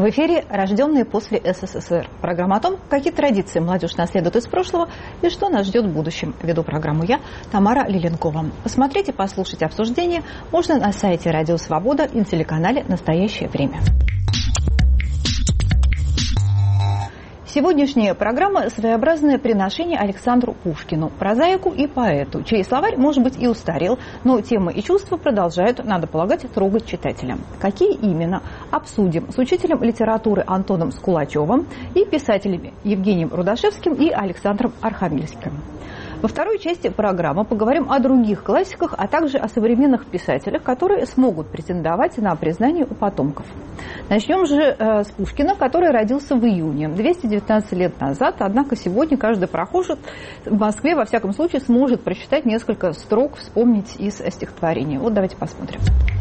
В эфире «Рожденные после СССР». Программа о том, какие традиции молодежь наследует из прошлого и что нас ждет в будущем. Веду программу я, Тамара Лиленкова. Посмотреть и послушать обсуждение можно на сайте «Радио Свобода» и на телеканале «Настоящее время». Сегодняшняя программа – своеобразное приношение Александру Пушкину, прозаику и поэту, чей словарь, может быть, и устарел, но темы и чувства продолжают, надо полагать, трогать читателя. Какие именно? Обсудим с учителем литературы Антоном Скулачевым и писателями Евгением Рудашевским и Александром Архангельским. Во второй части программы поговорим о других классиках, а также о современных писателях, которые смогут претендовать на признание у потомков. Начнем же с Пушкина, который родился в июне, 219 лет назад, однако сегодня каждый прохожий в Москве, во всяком случае, сможет прочитать несколько строк, вспомнить из стихотворения. Вот давайте посмотрим.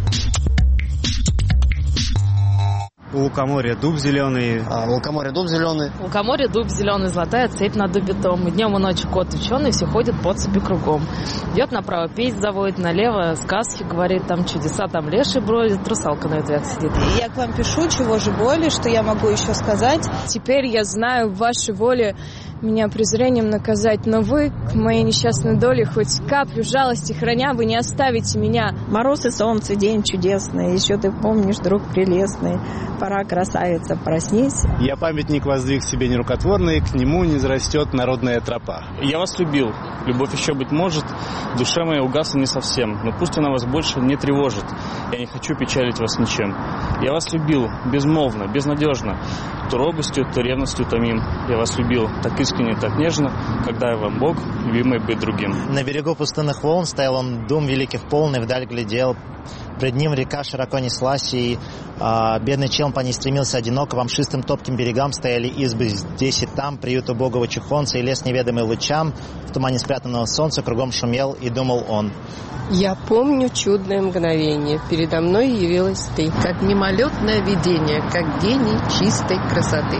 У лукоморья дуб зеленый. У лукоморья дуб зеленый. У лукоморья дуб зеленый, золотая цепь над дубе том. И днем и ночью кот ученый, все ходят по цепи кругом. Идет направо, песнь заводит, налево сказки говорит, там чудеса, там леший бродит, русалка на ветвях сидит. Я к вам пишу, чего же более, что я могу еще сказать. Теперь я знаю в вашей воле меня презрением наказать, но вы, к моей несчастной доле, хоть каплю жалости храня, вы не оставите меня. Мороз и солнце, день чудесный, еще ты помнишь, друг прелестный, пора, красавица, проснись. Я памятник воздвиг себе нерукотворный, к нему не зарастет народная тропа. Я вас любил, любовь еще, быть может, в душе моей угасла не совсем, но пусть она вас больше не тревожит, я не хочу печалить вас ничем. Я вас любил безмолвно, безнадежно, то робостью, то ревностью томим. Я вас любил так искренне, так нежно, когда я вам Бог, любимый быть другим. На берегу пустынных волн стоял он, дум великих полный, вдаль глядел. Пред ним река широко неслась, и бедный челн по ней стремился одиноко. По мшистым топким берегам стояли избы здесь и там, приют убогого чухонца и лес неведомый лучам. В тумане спрятанного солнца кругом шумел, и думал он. Я помню чудное мгновение, передо мной явилась ты, как мимолетное видение, как гений чистой красоты.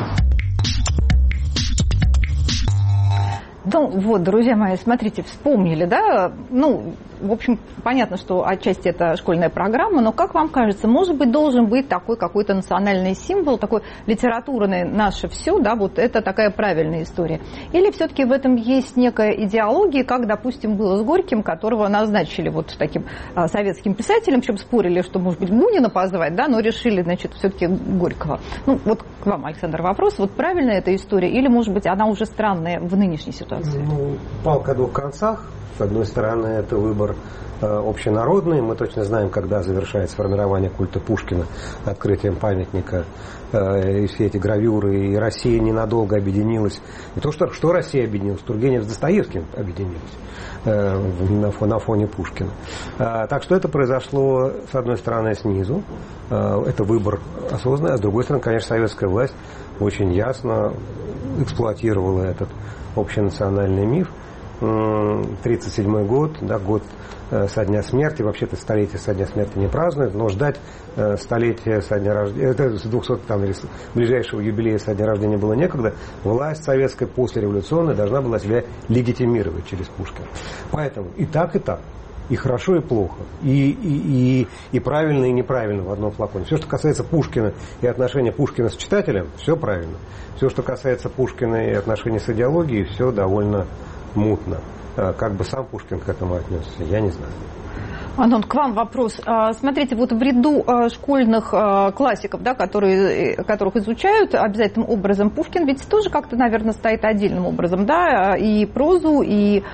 Ну вот, друзья мои, смотрите, вспомнили, да? Ну, в общем, понятно, что отчасти это школьная программа, но как вам кажется, может быть, должен быть такой какой-то национальный символ, такой литературный наше все, да, вот это такая правильная история? Или все-таки в этом есть некая идеология, как, допустим, было с Горьким, которого назначили вот таким советским писателем, причем спорили, что, может быть, Бунина позвать, да, но решили, значит, все-таки Горького. Ну, вот к вам, Александр, вопрос, вот правильная эта история, или, может быть, она уже странная в нынешней ситуации? Ну, палка о двух концах. С одной стороны, это выбор общенародный. Мы точно знаем, когда завершается формирование культа Пушкина открытием памятника, и все эти гравюры, и Россия ненадолго объединилась. Не то, что Россия объединилась, Тургенев с Достоевским объединились на фоне Пушкина. Так что это произошло, с одной стороны, снизу. Это выбор осознанный, а с другой стороны, конечно, советская власть очень ясно эксплуатировала этот общенациональный миф. 1937 год, да, год со дня смерти, вообще-то столетие со дня смерти не празднуют, но ждать столетия со дня рождения, это с 200 там, или ближайшего юбилея со дня рождения было некогда, власть советская послереволюционная должна была себя легитимировать через Пушкина. Поэтому и так, и хорошо, и плохо, и правильно, и неправильно в одном флаконе. Все, что касается Пушкина и отношения Пушкина с читателем, все правильно. Все, что касается Пушкина и отношений с идеологией, все довольно мутно. Как бы сам Пушкин к этому отнесся, я не знаю. Антон, к вам вопрос. Смотрите, вот в ряду школьных классиков, да, которых изучают обязательным образом, Пушкин ведь тоже как-то, наверное, стоит отдельным образом, да, и прозу, и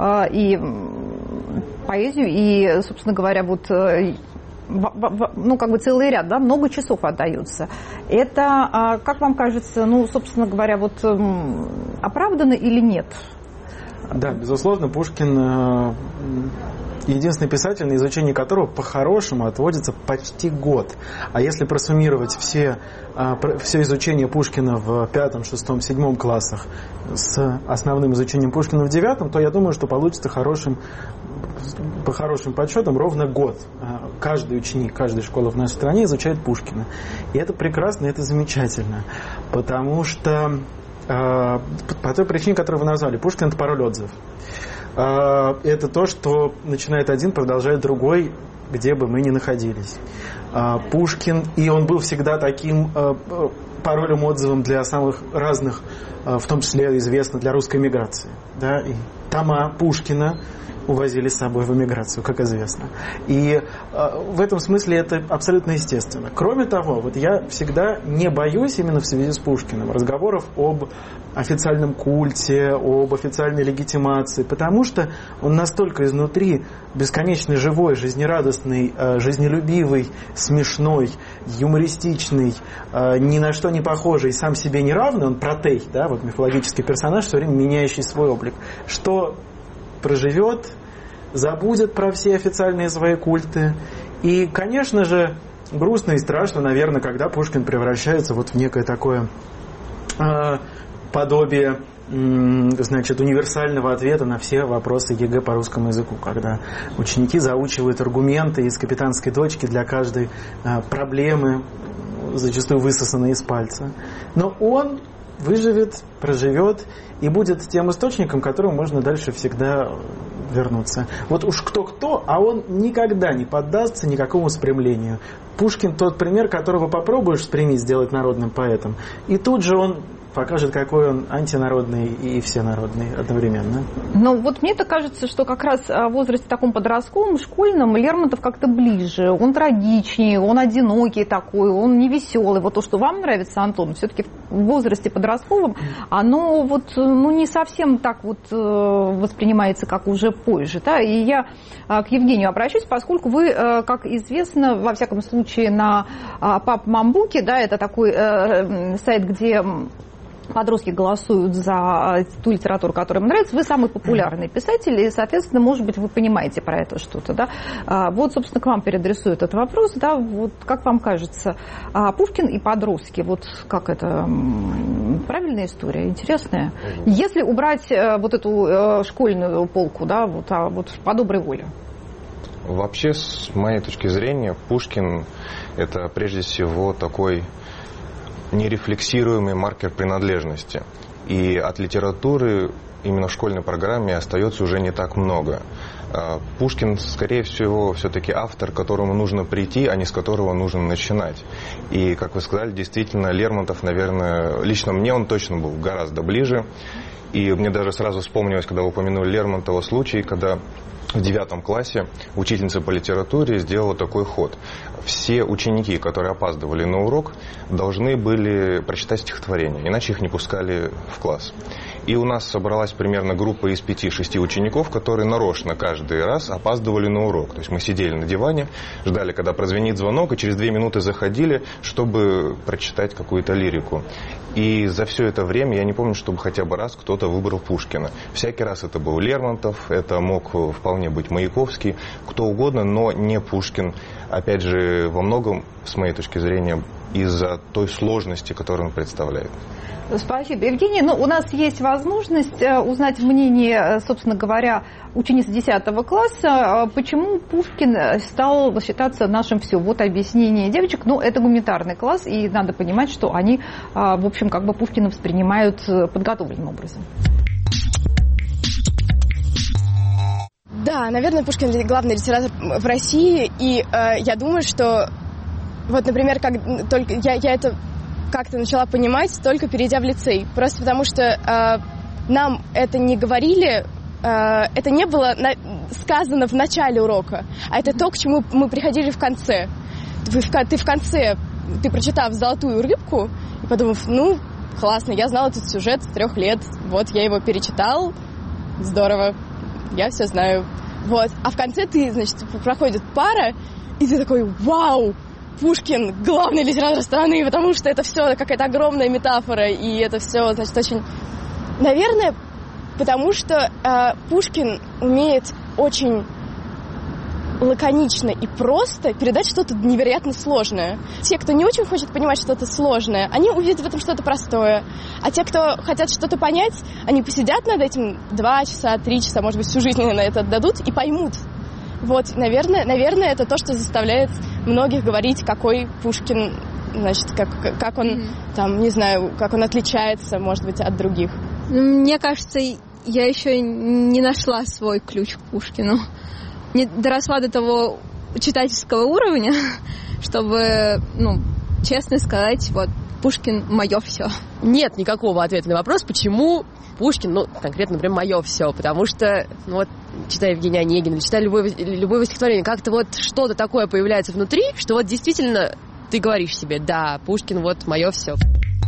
поэзию, и, собственно говоря, вот ну, как бы целый ряд, да, много часов отдается. Это, как вам кажется, ну, собственно говоря, вот оправдано или нет? Да, безусловно, Пушкин единственный писатель, на изучение которого по-хорошему отводится почти год. А если просуммировать все изучение Пушкина в 5, 6, 7 классах с основным изучением Пушкина в 9, то я думаю, что получится по хорошим подсчетам ровно год. Каждый ученик, каждой школы в нашей стране изучает Пушкина. И это прекрасно, это замечательно. Потому что по той причине, которую вы назвали, Пушкин — это пароль отзыв. Это то, что начинает один, продолжает другой, где бы мы ни находились. Пушкин, и он был всегда таким паролем, отзывом для самых разных, в том числе известно для русской эмиграции. Да? И тома Пушкина увозили с собой в эмиграцию, как известно. И в этом смысле это абсолютно естественно. Кроме того, вот я всегда не боюсь именно в связи с Пушкиным разговоров об официальном культе, об официальной легитимации, потому что он настолько изнутри бесконечно живой, жизнерадостный, жизнелюбивый, смешной, юмористичный, ни на что не похожий, сам себе не равный, он Протей, да, вот мифологический персонаж, все время меняющий свой облик, что проживет, забудет про все официальные свои культы. И, конечно же, грустно и страшно, наверное, когда Пушкин превращается вот в некое такое подобие, значит, универсального ответа на все вопросы ЕГЭ по русскому языку, когда ученики заучивают аргументы из «Капитанской дочки» для каждой проблемы, зачастую высосанные из пальца. Но он выживет, проживет и будет тем источником, к которому можно дальше всегда вернуться. Вот уж кто-кто, а он никогда не поддастся никакому спрямлению. Пушкин тот пример, которого попробуешь спрямить, сделать народным поэтом, и тут же он покажет, какой он антинародный и всенародный одновременно. Ну, вот мне-то кажется, что как раз в возрасте таком подростковом, школьном, Лермонтов как-то ближе. Он трагичнее, он одинокий такой, он невеселый. Вот то, что вам нравится, Антон, все-таки в возрасте подростковом, оно вот, ну, не совсем так вот воспринимается, как уже позже. Да? И я к Евгению обращусь, поскольку вы, как известно, во всяком случае, на Пап-Мамбуке, да, это такой сайт, где подростки голосуют за ту литературу, которая им нравится, вы самый популярный писатель, и, соответственно, может быть, вы понимаете про это что-то, да? Вот, собственно, к вам переадресую этот вопрос, да, вот как вам кажется, Пушкин и подростки, вот как это, правильная история, интересная? Если убрать вот эту школьную полку, да, вот по доброй воле. Вообще, с моей точки зрения, Пушкин – это прежде всего такой нерефлексируемый маркер принадлежности. И от литературы именно в школьной программе остается уже не так много. Пушкин, скорее всего, все-таки автор, к которому нужно прийти, а не с которого нужно начинать. И, как вы сказали, действительно, Лермонтов, наверное, лично мне он точно был гораздо ближе. И мне даже сразу вспомнилось, когда вы упомянули Лермонтова, случай, когда в 9 классе учительница по литературе сделала такой ход. Все ученики, которые опаздывали на урок, должны были прочитать стихотворение, иначе их не пускали в класс. И у нас собралась примерно группа из 5-6 учеников, которые нарочно каждый раз опаздывали на урок. То есть мы сидели на диване, ждали, когда прозвенит звонок, и через 2 минуты заходили, чтобы прочитать какую-то лирику. И за все это время я не помню, чтобы хотя бы раз кто-то выбрал Пушкина. Всякий раз это был Лермонтов, это мог вполне быть Маяковский, кто угодно, но не Пушкин. Опять же, во многом, с моей точки зрения, из-за той сложности, которую он представляет. Спасибо, Евгений. Ну, у нас есть возможность узнать мнение, собственно говоря, ученицы 10 класса, почему Пушкин стал считаться нашим все. Вот объяснение девочек. Ну, это гуманитарный класс, и надо понимать, что они, в общем, как бы Пушкина воспринимают подготовленным образом. Да, наверное, Пушкин главный литератор в России, и я думаю, что вот, например, как только я это как-то начала понимать, только перейдя в лицей. Просто потому что нам это не говорили, это не было сказано в начале урока, а это то, к чему мы приходили в конце. Ты в конце, ты прочитав «Золотую рыбку», и подумав, ну, классно, я знала этот сюжет с 3 лет, вот я его перечитал, здорово, я все знаю. Вот. А в конце ты, значит, проходит пара, и ты такой, вау, Пушкин – главный литератор страны, потому что это все какая-то огромная метафора, и это все, значит, очень... Наверное, потому что Пушкин умеет очень лаконично и просто передать что-то невероятно сложное. Те, кто не очень хочет понимать что-то сложное, они увидят в этом что-то простое. А те, кто хотят что-то понять, они посидят над этим 2 часа, 3 часа, может быть, всю жизнь на это отдадут и поймут. Вот, наверное, это то, что заставляет многих говорить, какой Пушкин, значит, как он, там, не знаю, как он отличается, может быть, от других. Мне кажется, я еще не нашла свой ключ к Пушкину. Не доросла до того читательского уровня, чтобы, честно сказать, вот, Пушкин – мое все. Нет никакого ответа на вопрос, почему Пушкин, конкретно, например, мое все. Потому что, читая Евгения Онегина, читая любое стихотворение, как-то вот что-то такое появляется внутри, что вот действительно ты говоришь себе, да, Пушкин, вот мое все.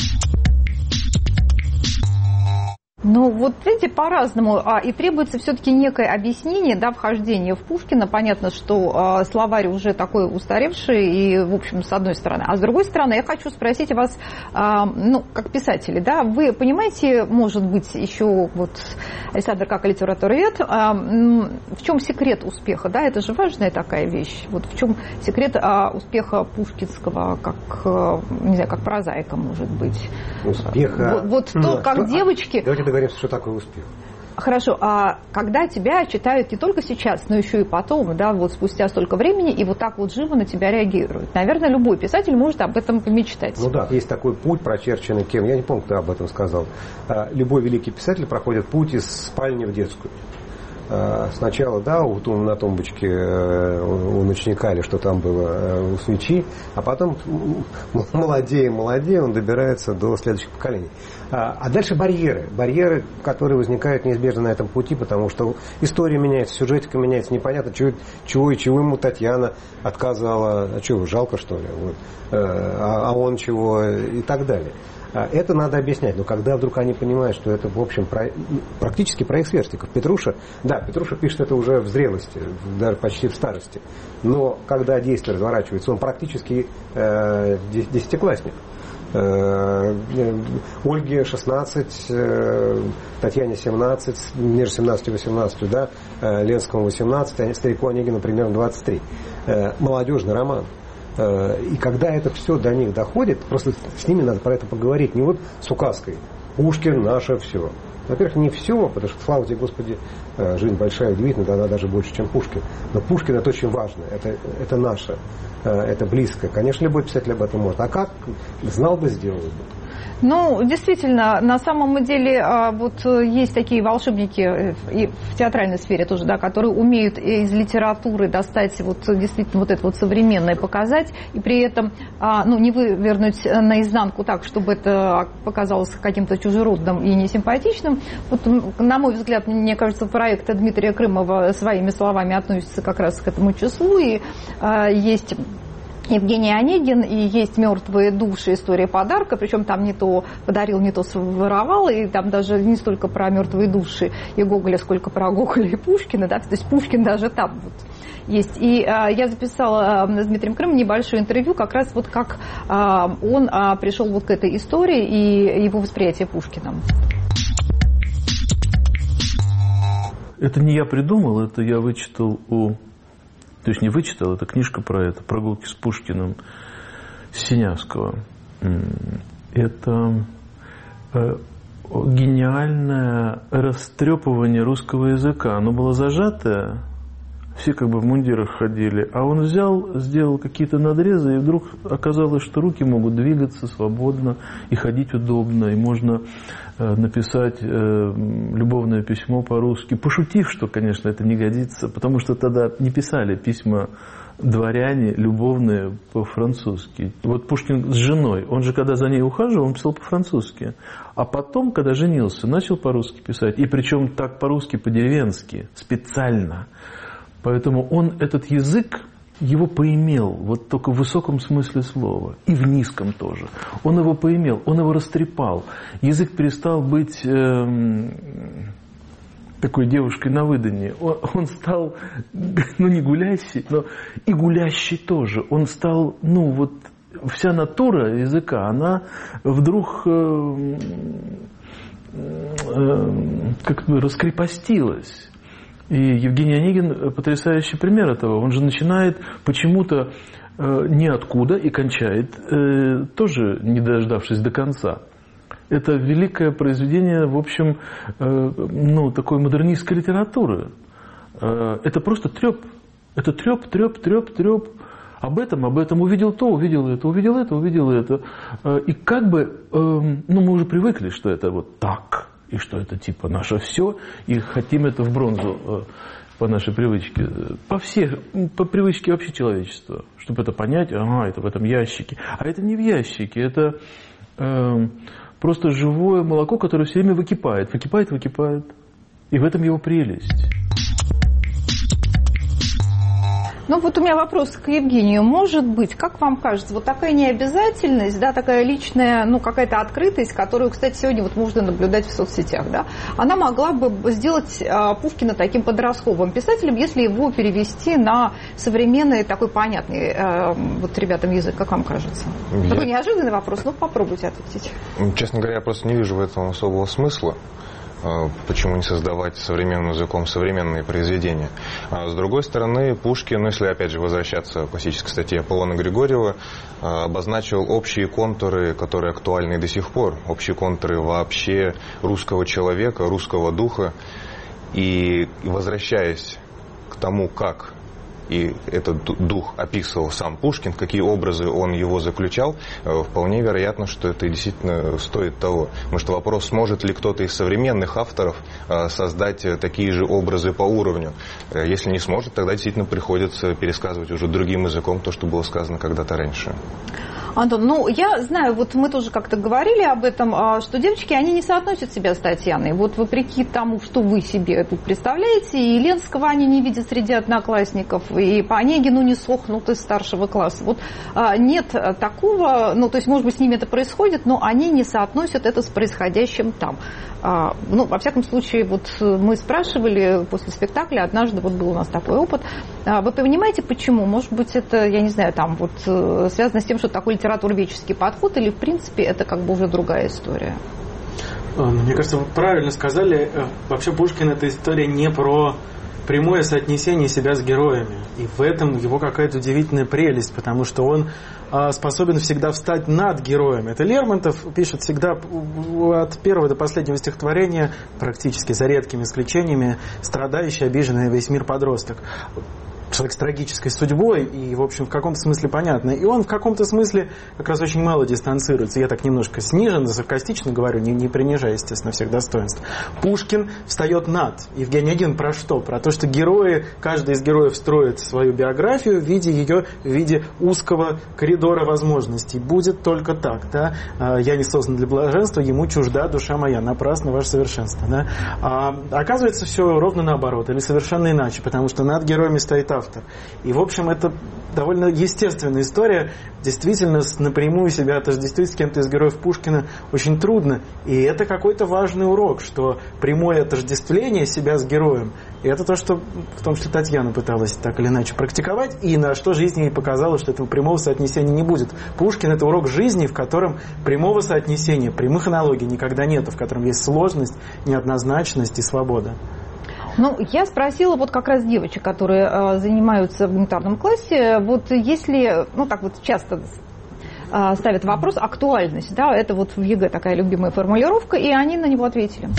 Видите, по-разному. И требуется все-таки некое объяснение, вхождение в Пушкина. Понятно, что словарь уже такой устаревший, и, в общем, с одной стороны. А с другой стороны, я хочу спросить вас, как писатели, вы понимаете, может быть, еще, Александр, как литературовед, в чем секрет успеха? Это же важная такая вещь. В чем секрет успеха пушкинского, как прозаика, может быть? Успеха? Как девочки... Давайте договоримся, что такое успех. Хорошо, а когда тебя читают не только сейчас, но еще и потом, спустя столько времени, и так живо на тебя реагируют. Наверное, любой писатель может об этом помечтать. Есть такой путь, прочерченный кем, я не помню, кто об этом сказал. Любой великий писатель проходит путь из спальни в детскую. Сначала, на тумбочке у ночника или что там было, у свечи, а потом молодее, он добирается до следующих поколений. А дальше барьеры, которые возникают неизбежно на этом пути, потому что история меняется, сюжетика меняется, непонятно, чего ему Татьяна отказала, жалко что ли, а он чего и так далее. Это надо объяснять, но когда вдруг они понимают, что это, в общем, практически про их сверстников. Петруша пишет это уже в зрелости, даже почти в старости, но когда действие разворачивается, он практически десятиклассник. Ольге 16, Татьяне 17, между 17 и 18, Ленскому 18, старику Онегину примерно 23. Молодежный роман. И когда это все до них доходит, просто с ними надо про это поговорить. Не с указкой. Пушкин наше все. Во-первых, не все, потому что, слава тебе, Господи, жизнь большая, удивительная, она даже больше, чем Пушкин. Но Пушкин это очень важно, это наше, это близко. Конечно, любой писатель об этом может. А как? Знал бы, сделал бы. Действительно, на самом деле, есть такие волшебники и в театральной сфере тоже, которые умеют из литературы достать действительно это современное показать, и при этом, не вывернуть наизнанку так, чтобы это показалось каким-то чужеродным и несимпатичным. На мой взгляд, мне кажется, проект Дмитрия Крымова своими словами относится как раз к этому числу, и есть Евгений Онегин, и есть «Мертвые души. История подарка», причем там не то подарил, не то своровал, и там даже не столько про мертвые души и Гоголя, сколько про Гоголя и Пушкина, то есть Пушкин даже там есть. И я записала с Дмитрием Крымовым небольшое интервью, как раз как он пришел к этой истории и его восприятие Пушкиным. Это не я придумал, это я вычитал То есть не вычитал, это книжка про это, «Прогулки с Пушкиным» Синявского. Это гениальное растрепывание русского языка. Оно было зажатое, все в мундирах ходили, а он взял, сделал какие-то надрезы, и вдруг оказалось, что руки могут двигаться свободно, и ходить удобно, и можно написать любовное письмо по-русски, пошутив, что, конечно, это не годится, потому что тогда не писали письма дворяне любовные по-французски. Пушкин с женой, он же, когда за ней ухаживал, он писал по-французски. А потом, когда женился, начал по-русски писать. И причем так по-русски, по-деревенски, специально. Поэтому он этот язык, его поимел, только в высоком смысле слова. И в низком тоже. Он его поимел, он его растрепал. Язык перестал быть такой девушкой на выданье. Он стал, не гулящий, но и гулящий тоже. Он стал, вся натура языка, она вдруг раскрепостилась. И Евгений Онегин потрясающий пример этого. Он же начинает почему-то ниоткуда и кончает, тоже не дождавшись до конца. Это великое произведение, в общем, такой модернистской литературы. Это просто треп. Это треп. Об этом. Увидел то, увидел это. И мы уже привыкли, что это так. и что это типа наше все, и хотим это в бронзу по нашей привычке, по привычке вообще человечества, чтобы это понять, это в этом ящике. А это не в ящике, это просто живое молоко, которое все время выкипает. И в этом его прелесть. Ну вот у меня вопрос к Евгению. Может быть, как вам кажется, вот такая необязательность, да, такая личная, ну какая-то открытость, которую, кстати, сегодня вот можно наблюдать в соцсетях, да, она могла бы сделать Пушкина таким подростковым писателем, если его перевести на современный такой понятный вот ребятам язык, как вам кажется? Такой неожиданный вопрос, но попробуйте ответить. Честно говоря, я просто не вижу в этом особого смысла. Почему не создавать современным языком современные произведения. А с другой стороны, Пушкин, если опять же возвращаться к классической статье Аполлона Григорьева, обозначил общие контуры, которые актуальны и до сих пор, общие контуры вообще русского человека, русского духа. И возвращаясь к тому, как и этот дух описывал сам Пушкин, какие образы он его заключал, вполне вероятно, что это действительно стоит того. Потому что вопрос, сможет ли кто-то из современных авторов создать такие же образы по уровню. Если не сможет, тогда действительно приходится пересказывать уже другим языком то, что было сказано когда-то раньше. Антон, ну, я знаю, вот мы тоже как-то говорили об этом, что девочки, они не соотносят себя с Татьяной. Вот вопреки тому, что вы себе тут представляете, и Ленского они не видят среди одноклассников, и по Онегину не сохнут из старшего класса. Вот нет такого, ну, то есть, может быть, с ними это происходит, но они не соотносят это с происходящим там. Ну, во всяком случае, вот мы спрашивали после спектакля, однажды вот был у нас такой опыт. Вы понимаете, почему? Может быть, это, я не знаю, там вот связано с тем, что такой литературоведческий подход, или, в принципе, это как бы уже другая история? Мне кажется, вы правильно сказали. Вообще Пушкин — это история не про прямое соотнесение себя с героями. И в этом его какая-то удивительная прелесть, потому что он способен всегда встать над героем. Это Лермонтов пишет всегда от первого до последнего стихотворения, практически за редкими исключениями, страдающий, обиженный весь мир подросток. Человек с трагической судьбой, и, в общем, в каком-то смысле понятно. И он в каком-то смысле как раз очень мало дистанцируется. Я так немножко сниженно, саркастично говорю, не принижая, естественно, всех достоинств. Пушкин встает над. Евгений Онегин про что? Про то, что герои, каждый из героев строит свою биографию в виде узкого коридора возможностей. Будет только так, да? Я не создан для блаженства, ему чужда душа моя, напрасно ваше совершенство, да? Оказывается, все ровно наоборот, или совершенно иначе, потому что над героями стоит автор. И, в общем, это довольно естественная история. Действительно, напрямую себя отождествить с кем-то из героев Пушкина очень трудно. И это какой-то важный урок, что прямое отождествление себя с героем, и это то, что в том числе Татьяна пыталась так или иначе практиковать, и на что жизнь ей показала, что этого прямого соотнесения не будет. Пушкин — это урок жизни, в котором прямого соотнесения, прямых аналогий никогда нет, в котором есть сложность, неоднозначность и свобода. Ну, я спросила вот как раз девочек, которые занимаются в гуманитарном классе, вот если, ну так вот часто ставят вопрос актуальность, да, это вот в ЕГЭ такая любимая формулировка, и они на него ответили.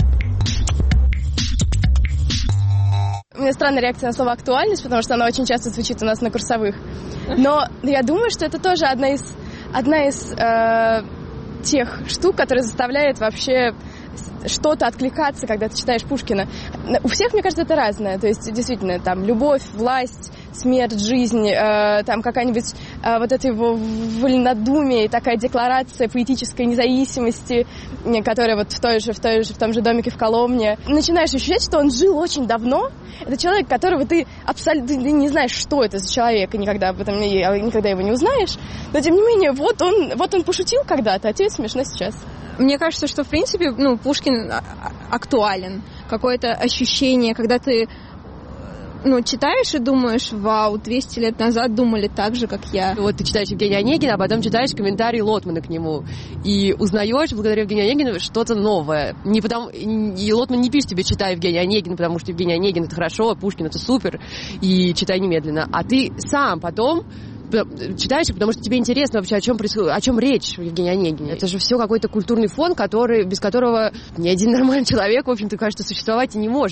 У меня странная реакция на слово «актуальность», потому что она очень часто звучит у нас на курсовых. Но я думаю, что это тоже одна из тех штук, которые заставляют вообще что-то откликаться, когда ты читаешь Пушкина. У всех, мне кажется, это разное. То есть, действительно, там, любовь, власть, смерть, жизнь, там, какая-нибудь вот это его вольнодумие, такая декларация поэтической независимости, которая вот в том же домике в Коломне. Начинаешь ощущать, что он жил очень давно. Это человек, которого ты абсолютно не знаешь, что это за человек, и никогда его не узнаешь. Но, тем не менее, вот он пошутил когда-то, а тебе смешно сейчас. Мне кажется, что, в принципе, Пушкин актуален. Какое-то ощущение, когда ты читаешь и думаешь, вау, 200 лет назад думали так же, как я. Вот ты читаешь Евгения Онегина, а потом читаешь комментарии Лотмана к нему. И узнаешь, благодаря Евгению Онегину, что-то новое. И Лотман не пишет тебе, читай Евгения Онегина, потому что Евгений Онегин — это хорошо, а Пушкин — это супер, и читай немедленно. А ты сам потом читаешь, потому что тебе интересно вообще, о чем речь в Евгении Онегине. Это же все какой-то культурный фон, без которого ни один нормальный человек, в общем-то, кажется, существовать и не может.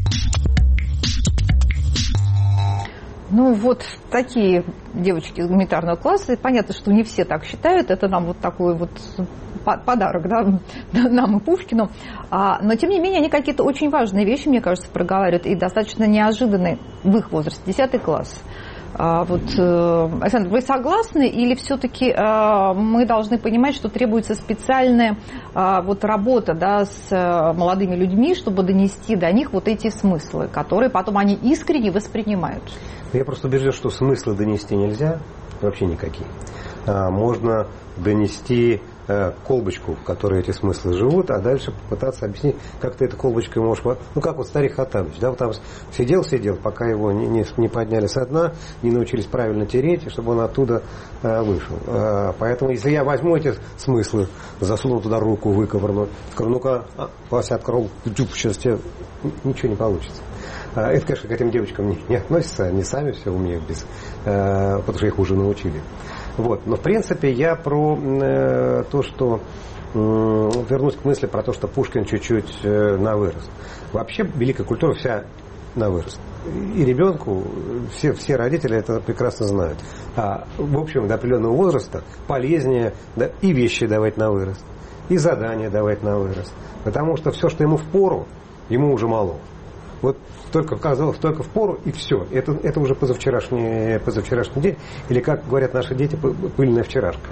Ну, вот такие девочки из гуманитарного класса. И понятно, что не все так считают. Это нам вот такой вот подарок, да, нам и Пушкину. Но, тем не менее, они какие-то очень важные вещи, мне кажется, проговаривают, и достаточно неожиданные в их возрасте, 10 класс. Александр, вы согласны, или все-таки мы должны понимать, что требуется специальная работа, да, с молодыми людьми, чтобы донести до них вот эти смыслы, которые потом они искренне воспринимают? Я просто убежден, что смыслы донести нельзя, вообще никакие. Можно донести колбочку, в которой эти смыслы живут, а дальше попытаться объяснить, как ты этой колбочкой можешь... Ну, как вот старик Хаттабыч, да, вот там сидел, пока его не подняли со дна, не научились правильно тереть, чтобы он оттуда вышел. Поэтому, если я возьму эти смыслы, засуну туда руку, выковырну, скажу, ну-ка, Вася открыл, сейчас тебе ничего не получится. Это, конечно, к этим девочкам не относится, они сами все умеют, потому что их уже научили. Вот. Но, в принципе, я про то, что... вернусь к мысли про то, что Пушкин чуть-чуть на вырост. Вообще, великая культура вся на вырост. И ребенку, все родители это прекрасно знают. В общем, до определенного возраста полезнее и вещи давать на вырост, и задания давать на вырост. Потому что все, что ему впору, ему уже мало. Вот только казалось, только впору, и все. Это уже позавчерашний день. Или, как говорят наши дети, пыльная вчерашка.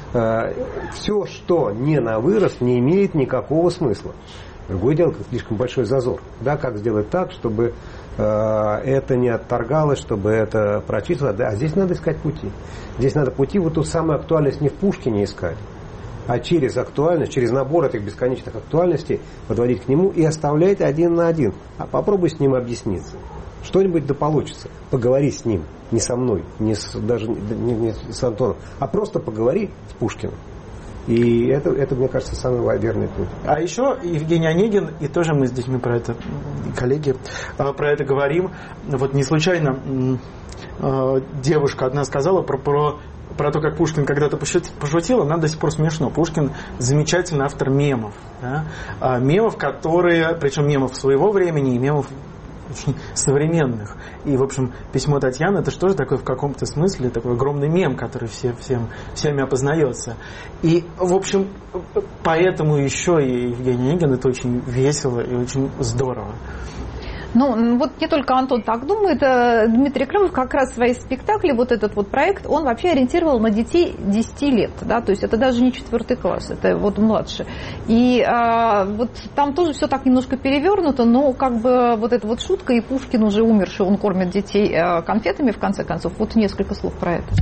Все, что не на вырост, не имеет никакого смысла. Другое дело, слишком большой зазор. Да, как сделать так, чтобы это не отторгалось, чтобы это прочитывалось. А здесь надо искать пути. Здесь надо пути, вот ту самую актуальность не в Пушкине искать, а через актуальность, через набор этих бесконечных актуальностей подводить к нему и оставлять один на один. А попробуй с ним объясниться. Что-нибудь да получится. Поговори с ним. Не со мной, даже не с Антоном. А просто поговори с Пушкиным. И это, мне кажется, самый верный путь. А еще Евгений Онегин, и тоже мы с детьми про это, коллеги, про это говорим. Вот не случайно девушка одна сказала про то, как Пушкин когда-то пошутил, нам до сих пор смешно. Пушкин замечательный автор мемов. Да? Мемов, которые, причем мемов своего времени и мемов очень современных. И, в общем, письмо Татьяны, это же тоже такой в каком-то смысле такой огромный мем, который всеми опознается. И, в общем, поэтому еще и Евгений Онегин это очень весело и очень здорово. Ну, вот не только Антон так думает. Дмитрий Крымов как раз в свои спектакли, вот этот вот проект, он вообще ориентировал на детей 10 лет, да, то есть это даже не 4 класс, это вот младше. И вот там тоже все так немножко перевернуто, но как бы вот эта вот шутка, и Пушкин уже умерший, он кормит детей конфетами, в конце концов. Вот несколько слов про это.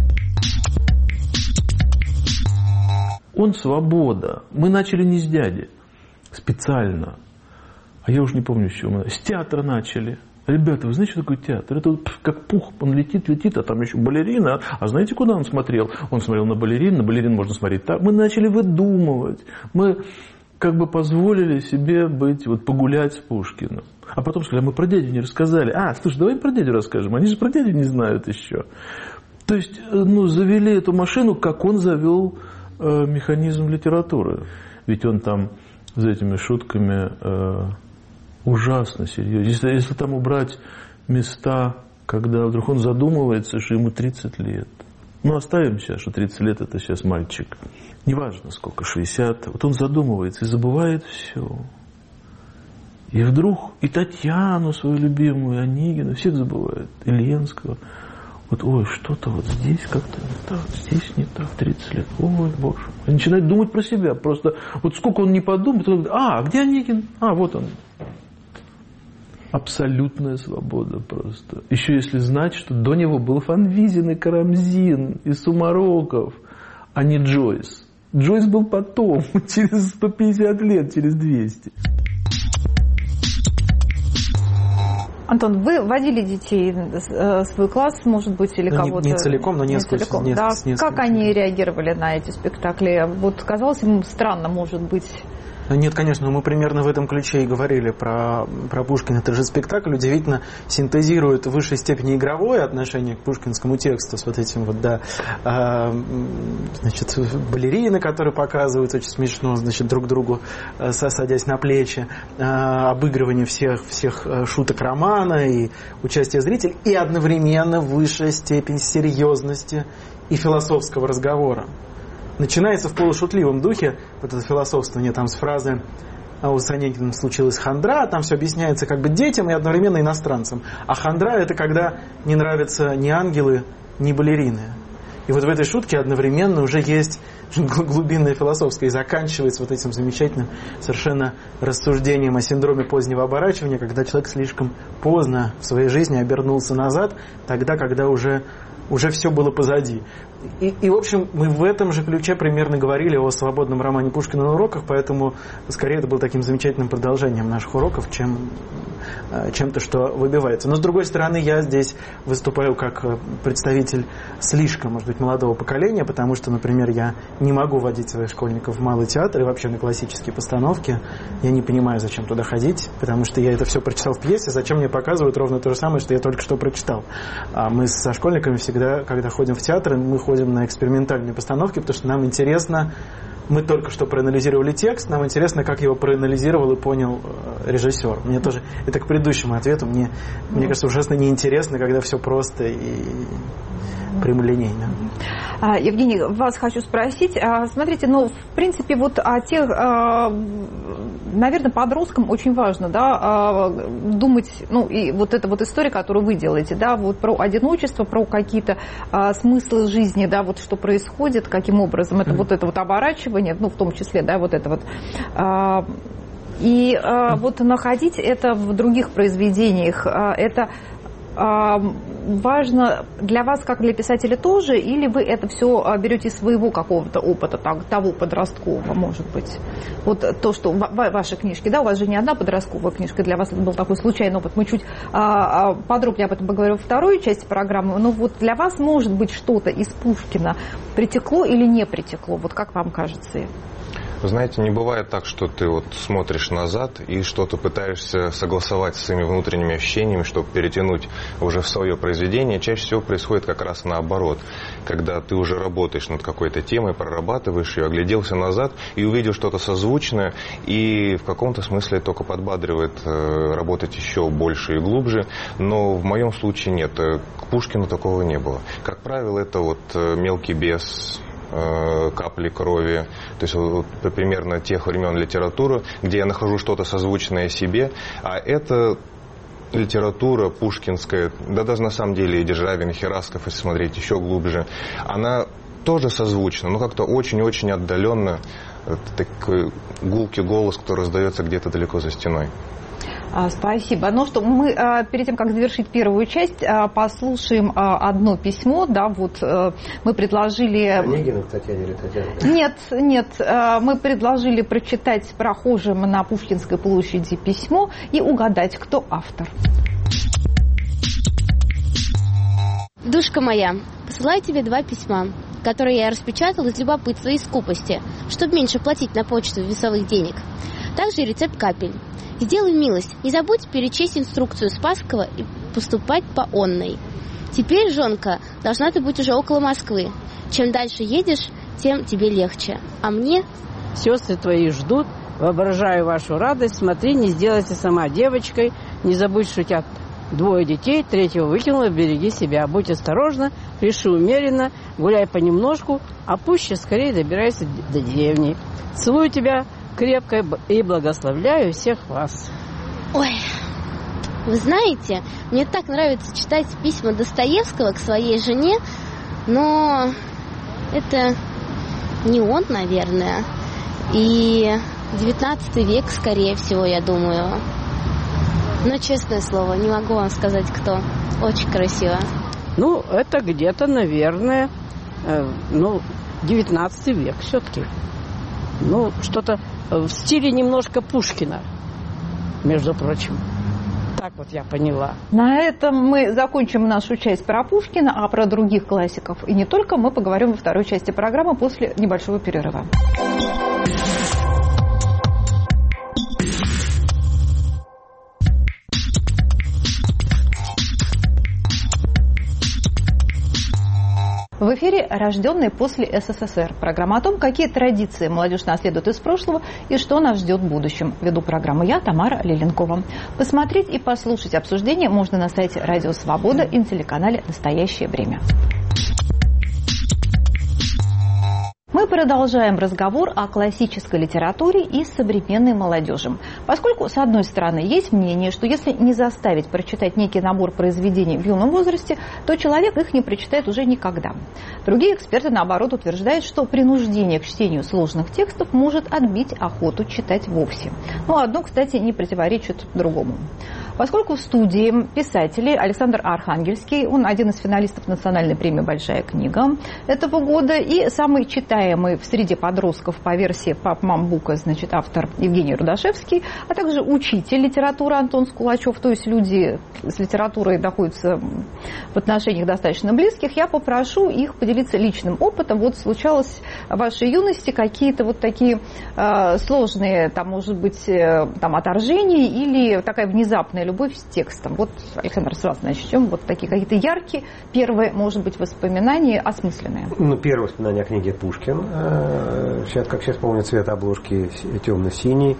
Он свобода. Мы начали не с дяди, специально. А я уже не помню, с чего мы. С театра начали. Ребята, вы знаете, что такое театр? Это вот как пух, он летит, а там еще балерина. А знаете, куда он смотрел? Он смотрел на балерин можно смотреть так. Мы начали выдумывать. Мы как бы позволили себе погулять с Пушкиным. А потом сказали, мы про дядю не рассказали. Слушай, давай про дядю расскажем. Они же про дядю не знают еще. То есть, завели эту машину, как он завел механизм литературы. Ведь он там за этими шутками ужасно серьезно. Если там убрать места, когда вдруг он задумывается, что ему 30 лет. Оставим сейчас, что 30 лет это сейчас мальчик. Неважно сколько, 60. Вот он задумывается и забывает все. И вдруг и Татьяну свою любимую, и Онегина, всех забывает. И Ленского. Что-то вот здесь как-то не так, здесь не так, 30 лет, ой, боже. Он начинает думать про себя, просто вот сколько он не подумает, он говорит, где Онегин? Вот он. Абсолютная свобода просто. Еще если знать, что до него был Фанвизин и Карамзин, и Сумароков, а не Джойс. Джойс был потом, через 150 лет, через 200. Антон, вы водили детей в свой класс, может быть, или кого-то? Не целиком, но несколько. Да. Как они реагировали на эти спектакли? Вот казалось им странно, может быть. Нет, конечно, мы примерно в этом ключе и говорили про Пушкина. Это же спектакль удивительно синтезирует в высшей степени игровое отношение к пушкинскому тексту с вот этим балерины, которые показывают очень смешно, друг другу садясь на плечи, обыгрывание всех шуток романа и участие зрителей, и одновременно высшая степень серьезности и философского разговора. начинается в полушутливом духе, вот это философствование там с фразы «А у Саненькина случилась хандра», там все объясняется как бы детям и одновременно иностранцам. А хандра — это когда не нравятся ни ангелы, ни балерины. И вот в этой шутке одновременно уже есть глубинное философское, и заканчивается вот этим замечательным совершенно рассуждением о синдроме позднего оборачивания, когда человек слишком поздно в своей жизни обернулся назад, тогда, когда уже все было позади. И, в общем, мы в этом же ключе примерно говорили о свободном романе Пушкина на уроках, поэтому скорее это было таким замечательным продолжением наших уроков, чем чем-то, что выбивается. Но, с другой стороны, я здесь выступаю как представитель слишком, может быть, молодого поколения, потому что, например, я не могу водить своих школьников в малый театр и вообще на классические постановки. Я не понимаю, зачем туда ходить, потому что я это все прочитал в пьесе, зачем мне показывают ровно то же самое, что я только что прочитал. А мы со школьниками всегда, когда ходим в театр, мы ходим на экспериментальные постановки, потому что нам интересно, мы только что проанализировали текст, нам интересно, как его проанализировал и понял режиссер. Мне тоже, это к предыдущему ответу, мне кажется, ужасно неинтересно, когда все просто и прямолинейно. Евгений, вас хочу спросить. Смотрите, в принципе, вот о тех, наверное, подросткам очень важно, думать, и вот эта вот история, которую вы делаете, вот про одиночество, про какие-то смыслы жизни, вот что происходит, каким образом, это вот оборачивание, в том числе, вот это вот. И вот находить это в других произведениях, это важно для вас, как для писателя тоже, или вы это все берете из своего какого-то опыта, того подросткового, может быть? Вот то, что в вашей книжке, у вас же не одна подростковая книжка, для вас это был такой случайный опыт. Мы чуть подробнее об этом поговорим во второй части программы, но вот для вас, может быть, что-то из Пушкина притекло или не притекло, вот как вам кажется? Вы знаете, не бывает так, что ты смотришь назад и что-то пытаешься согласовать с своими внутренними ощущениями, чтобы перетянуть уже в свое произведение. Чаще всего происходит как раз наоборот. Когда ты уже работаешь над какой-то темой, прорабатываешь ее, огляделся назад и увидел что-то созвучное, и в каком-то смысле только подбадривает работать еще больше и глубже. Но в моем случае нет. К Пушкину такого не было. Как правило, это «Мелкий бес», «Капли крови», то есть примерно тех времен литературы, где я нахожу что-то созвучное себе, а это литература пушкинская, даже на самом деле и Державин, и Херасков, если смотреть еще глубже, она тоже созвучна, но как-то очень-очень отдаленно, такой гулкий голос, который раздается где-то далеко за стеной. Спасибо. Что мы перед тем, как завершить первую часть, послушаем одно письмо. Мы предложили... Онегина к Татьяне или Татьяне? Нет. Мы предложили прочитать прохожим на Пушкинской площади письмо и угадать, кто автор. Душка моя, посылаю тебе 2 письма, которые я распечатал из любопытства и скупости, чтобы меньше платить на почту весовых денег. Также и рецепт капель. Сделай милость, не забудь перечесть инструкцию Спасского и поступать по онной. Теперь, жонка, должна ты быть уже около Москвы. Чем дальше едешь, тем тебе легче. А мне... Сестры твои ждут, воображаю вашу радость. Смотри, не сделайся сама девочкой. Не забудь, что у тебя 2 детей, 3-го выкинула, береги себя. Будь осторожна, пиши умеренно, гуляй понемножку, а пуще скорее добирайся до деревни. Целую тебя крепко и благословляю всех вас. Ой, вы знаете, мне так нравится читать письма Достоевского к своей жене, но это не он, наверное, и 19 век, скорее всего, я думаю. Но, честное слово, не могу вам сказать, кто. Очень красиво. Это где-то, наверное, 19 век все-таки. Что-то в стиле немножко Пушкина, между прочим. Так я поняла. На этом мы закончим нашу часть про Пушкина, а про других классиков и не только мы поговорим во второй части программы после небольшого перерыва. В эфире «Рожденные после СССР». Программа о том, какие традиции молодежь наследует из прошлого и что нас ждет в будущем. Веду программу я, Тамара Леленкова. Посмотреть и послушать обсуждение можно на сайте «Радио Свобода» и на телеканале «Настоящее время». Мы продолжаем разговор о классической литературе и современной молодежи. Поскольку, с одной стороны, есть мнение, что если не заставить прочитать некий набор произведений в юном возрасте, то человек их не прочитает уже никогда. Другие эксперты, наоборот, утверждают, что принуждение к чтению сложных текстов может отбить охоту читать вовсе. Но одно, кстати, не противоречит другому. Поскольку в студии писателей Александр Архангельский, он один из финалистов национальной премии «Большая книга» этого года и самый читаемый в среде подростков по версии «Пап-Мам-Бука», значит, автор Евгений Рудашевский, а также учитель литературы Антон Скулачев, то есть люди с литературой находятся в отношениях достаточно близких, я попрошу их поделиться личным опытом. Вот случалось в вашей юности какие-то вот такие сложные, там, может быть, там, отторжения или такая внезапная любовь с текстом. Вот, Александр, сразу начнем. Вот такие какие-то яркие, первые, может быть, воспоминания осмысленные. Ну, первое воспоминание о книге Пушкин. Как сейчас помню, цвет обложки темно-синий.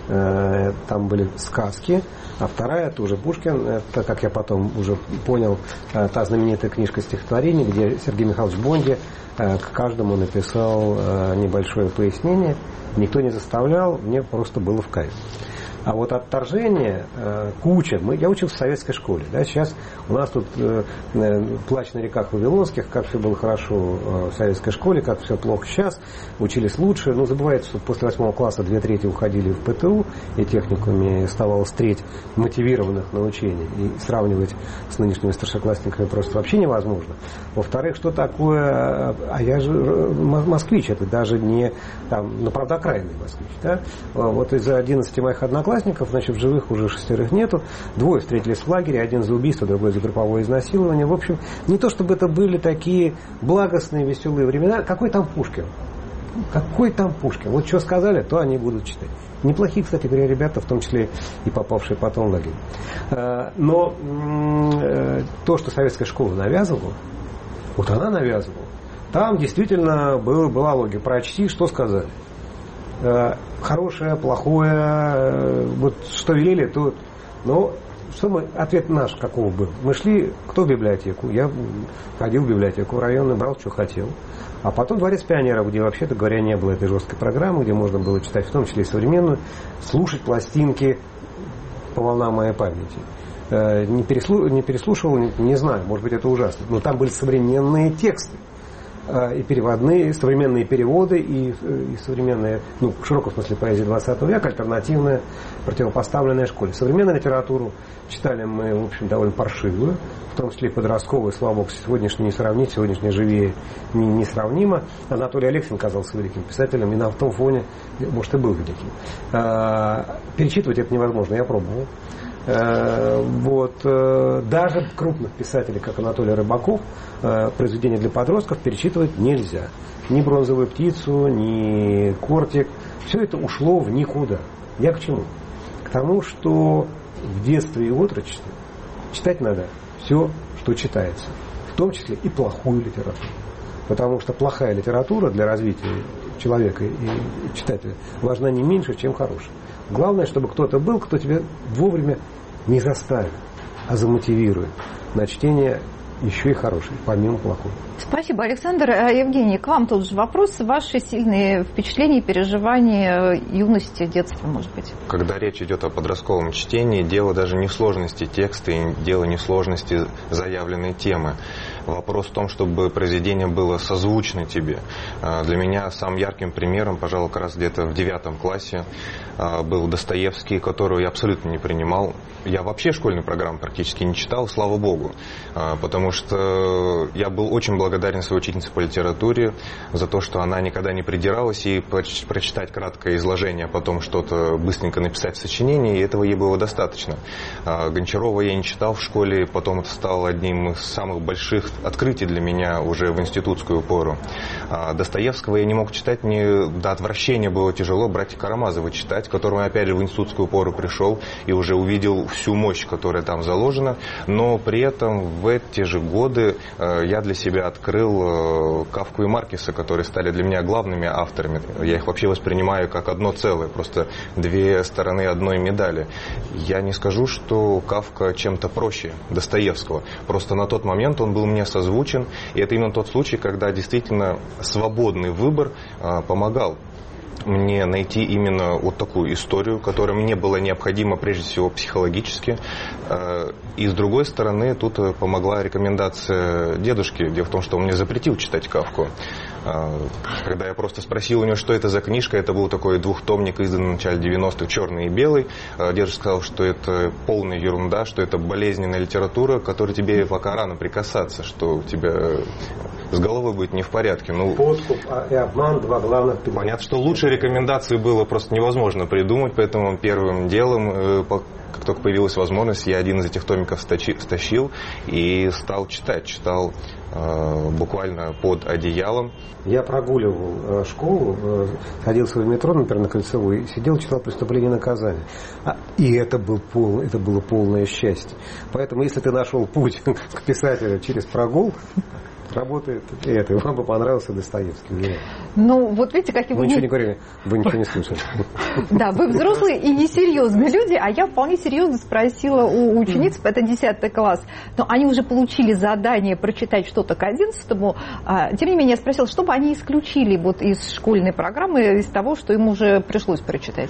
Там были сказки. А вторая, тоже Пушкин, это, как я потом уже понял, та знаменитая книжка стихотворений, где Сергей Михайлович Бонди к каждому написал небольшое пояснение. Никто не заставлял, мне просто было в кайф. А вот отторжение куча. Я учился в советской школе. Да, сейчас у нас тут плач на реках Вавилонских, как все было хорошо в советской школе, как все плохо сейчас. Учились лучше. Но забывается, что после 8 класса 2/3 уходили в ПТУ, и техникуме оставалось треть мотивированных на учение. И сравнивать с нынешними старшеклассниками просто вообще невозможно. Во-вторых, что такое... А я же москвич, это даже не... Там, ну, правда, окраинный москвич. Да? Вот из 11 моих одноклассников, значит, в живых уже 6 нету. 2 встретились в лагере, один за убийство, другой за групповое изнасилование. В общем, не то чтобы это были такие благостные, веселые времена. Какой там Пушкин? Какой там Пушкин? Вот что сказали, то они будут читать. Неплохие, кстати говоря, ребята, в том числе и попавшие потом в лагерь. Но то, что советская школа навязывала, вот она навязывала. Там действительно была логика. Прочти, что сказали. Хорошее, плохое, вот что велели, то... Но ответ наш какого был? Мы шли, кто в библиотеку? Я ходил в библиотеку районную, брал, что хотел. А потом Дворец пионеров, где, вообще-то говоря, не было этой жесткой программы, где можно было читать, в том числе и современную, слушать пластинки по волнам моей памяти. Не переслушивал, не знаю, может быть, это ужасно. Но там были современные тексты. И переводные, современные переводы, и современная, ну, в широком смысле поэзия 20 века, альтернативная, противопоставленная школе. Современную литературу читали мы, в общем, довольно паршивую, в том числе и подростковую, слава богу, сегодняшней не сравнить, сегодняшнее живее несравнимо. Анатолий Алексин казался великим писателем, и на том фоне, может, и был великим. Перечитывать это невозможно, я пробовал. Вот, даже крупных писателей, как Анатолий Рыбаков, произведения для подростков перечитывать нельзя. Ни «Бронзовую птицу», ни «Кортик». Все это ушло в никуда. Я к чему? К тому, что в детстве и отрочестве читать надо все, что читается. В том числе и плохую литературу. Потому что плохая литература для развития человека и читателя важна не меньше, чем хорошая. Главное, чтобы кто-то был, кто тебя вовремя не заставит, а замотивирует на чтение еще и хорошее, помимо плохого. Спасибо, Александр. Евгений, к вам тот же вопрос. Ваши сильные впечатления, переживания юности, детства, может быть? Когда речь идет о подростковом чтении, дело даже не в сложности текста, и дело не в сложности заявленной темы. Вопрос в том, чтобы произведение было созвучно тебе. Для меня самым ярким примером, пожалуй, как раз где-то в 9 классе был Достоевский, которого я абсолютно не принимал. Я вообще школьную программу практически не читал, слава богу, потому что я был очень благодарен своей учительнице по литературе за то, что она никогда не придиралась, и прочитать краткое изложение, а потом что-то быстренько написать в сочинении, и этого ей было достаточно. Гончарова я не читал в школе, потом это стало одним из самых больших открытий для меня уже в институтскую пору. Достоевского я не мог читать, мне до отвращения было тяжело братья Карамазовы читать, к которому я опять же в институтскую пору пришел и уже увидел всю мощь, которая там заложена, но при этом в эти же же годы я для себя открыл Кафку и Маркеса, которые стали для меня главными авторами. Я их вообще воспринимаю как одно целое, просто две стороны одной медали. Я не скажу, что Кафка чем-то проще Достоевского. Просто на тот момент он был мне созвучен, и это именно тот случай, когда действительно свободный выбор помогал мне найти именно вот такую историю, которая мне была необходима прежде всего психологически. И с другой стороны, тут помогла рекомендация дедушки. Дело в том, что он мне запретил читать Кафку. Когда я просто спросил у него, что это за книжка, это был такой двухтомник, изданный в начале 90-х, черный и белый. Дедушка сказал, что это полная ерунда, что это болезненная литература, к которой тебе пока рано прикасаться, что у тебя с головой будет не в порядке. Подкуп и обман — два главных. Понятно, что лучшей рекомендации было просто невозможно придумать, поэтому первым делом, как только появилась возможность, я один из этих томиков стащил и стал читать. Читал буквально под одеялом. Я прогуливал школу, садился в метро, например, на Кольцевой, и сидел, читал «Преступление и наказание». И это было полное счастье. Поэтому, если ты нашел путь к писателю через прогул, работает и это. Вам бы понравился Достоевский. Ну, вот видите, как вы ничего не говорили, вы ничего не слышали. Да, вы взрослые и несерьезные люди, а я вполне серьезно спросила у учениц, это 10 класс, но они уже получили задание прочитать что-то к 11-му. Тем не менее, я спросила, что бы они исключили вот из школьной программы, из того, что им уже пришлось прочитать.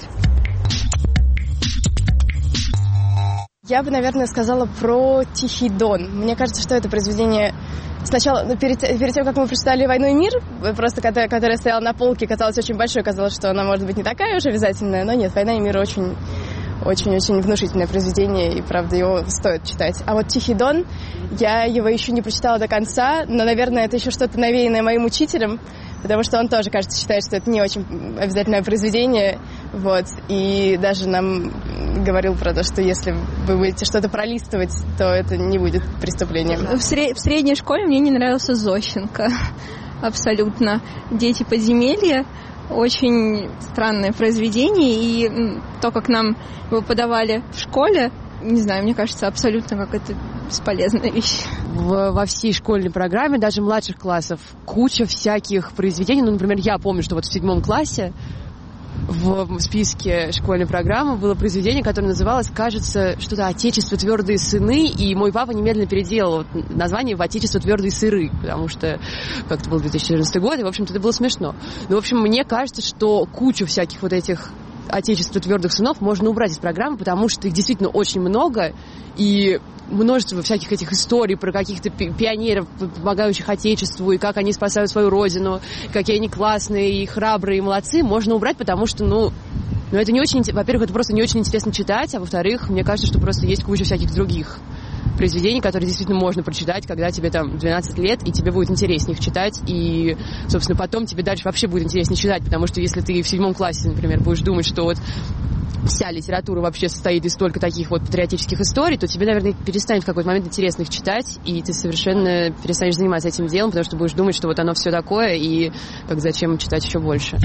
Я бы, наверное, сказала про «Тихий Дон». Мне кажется, что это произведение... Сначала, перед тем, как мы прочитали «Войну и мир», просто которая стояла на полке, казалась очень большой, казалось, что она может быть не такая уж обязательная, но нет, «Война и мир» очень внушительное произведение, и, правда, его стоит читать. А вот «Тихий Дон», я его еще не прочитала до конца, но, наверное, это еще что-то навеянное моим учителем, потому что он тоже, кажется, считает, что это не очень обязательное произведение, вот, и даже нам говорил про то, что если вы будете что-то пролистывать, то это не будет преступлением. В средней школе мне не нравился Зощенко, абсолютно. «Дети подземелья» очень странное произведение, и то, как нам его подавали в школе, не знаю, мне кажется, абсолютно какая-то бесполезная вещь. Во всей школьной программе, даже младших классов, куча всяких произведений. Ну, например, я помню, что вот в 7 классе в списке школьной программы было произведение, которое называлось, кажется, что-то «Отечество, твердые сыны», и мой папа немедленно переделал название в «Отечество, твердые сыры», потому что как-то был 2014 год, и, в общем-то, это было смешно. Но, в общем, мне кажется, что кучу всяких вот этих «Отечество твердых сынов» можно убрать из программы, потому что их действительно очень много, и множество всяких этих историй про каких-то пионеров, помогающих Отечеству, и как они спасают свою родину, какие они классные и храбрые, и молодцы, можно убрать, потому что, это не очень, во-первых, это просто не очень интересно читать, а во-вторых, мне кажется, что просто есть куча всяких других произведений, которые действительно можно прочитать, когда тебе там 12 лет, и тебе будет интереснее их читать, и, собственно, потом тебе дальше вообще будет интереснее читать, потому что если ты в 7 классе, например, будешь думать, что вот вся литература вообще состоит из только таких вот патриотических историй, то тебе, наверное, перестанет в какой-то момент интересно их читать, и ты совершенно перестанешь заниматься этим делом, потому что будешь думать, что вот оно все такое, и как зачем читать еще больше.